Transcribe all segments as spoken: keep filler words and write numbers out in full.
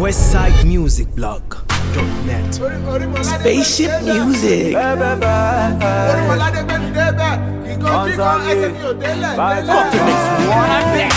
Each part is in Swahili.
westside music blog dot net. Spaceship music. Copy mix one I bet.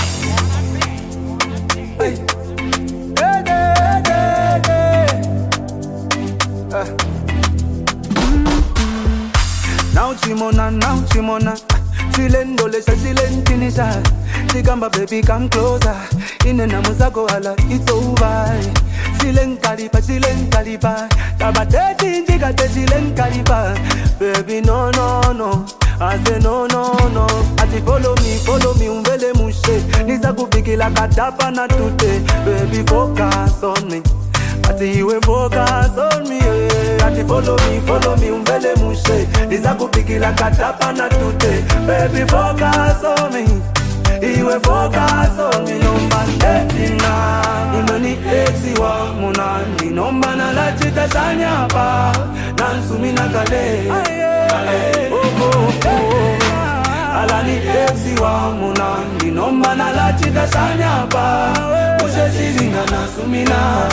Now Chimona, now Chimona. Chilendo lesha chilentinisa. Chikamba baby come closer. Ine namuzako hala it's over. Chilen kalipa, chilen kalipa. Tabateti njika te chilen kalipa. Baby no no no. I say no no no. Ati follow me, follow me umbele mushe. Nisa kupikila katapa na tute. Baby focus on me. Ati iwe focus on me, yeah. Ati follow me, follow me, umbele mushe. Nisa kupikila katapa na tute. Baby focus on me. Iwe focus on me, no man dating. Imani exi wa munani, no man ala chita shanya pa. Nansumi na kale, oh oh oh. Alani exi wa munani, no man ala chita shanya pa. Ushe shizinga nansumi na.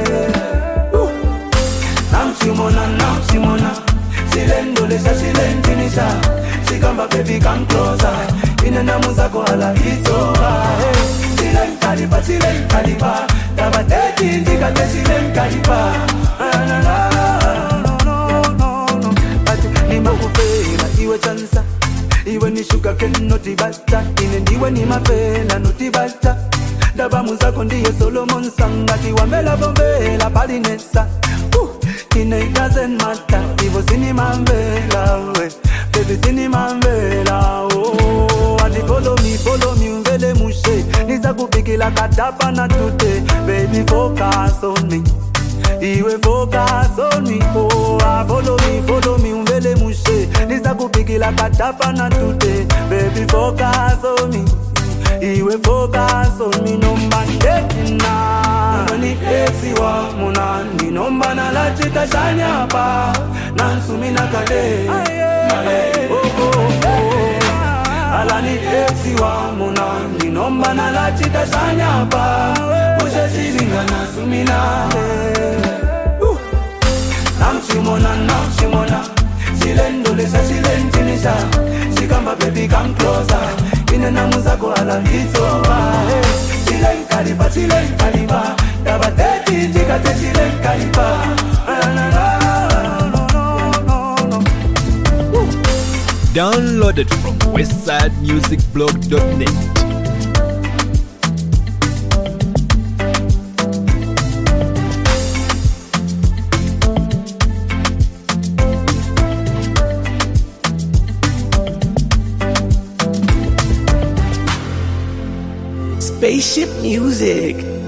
Nam chimona, nam chimona. Silendo lesha silentinisa. Shikamba baby come closer. Inena muzako hala it's over. Silen kalipa, silen kalipa. Tabateti njika te silen kalipa. No no no no. Ati lima kufela iwe chansa. Iwe ni sugar cane noti bata. Ine ndiwe ni mafela noti bata. Daba muzako ndiye Solomon Sanga. Tiwa mela bombela palinesa. Ine it doesn't matter. Ivo sini mambela we. Baby sini mambela oh. Ati follow me, follow me umbele mushe. Nisa kupikila katapa na tute. Baby focus on me. Iwe focus on me oh. Follow me, follow me umbele mushe. Nisa kupikila katapa na tute. Baby focus on me. Iwe focus on me no man dating na. Nani exi wa munani no man ala chita shanya pa. Nansumi na kale. Oh oh oh. Alani exi wa munani no man ala chita shanya pa. Ushe shizinga nansumi na. Nam chimona, nam chimona. Silendo lesha silentinisa. Shikamba baby come closer. Inena muzako ala it's over. Chilen kalipa, chilen kalipa. Tabateti njika te chilen kalipa. Downloaded from westside music blog dot net. Spaceship music.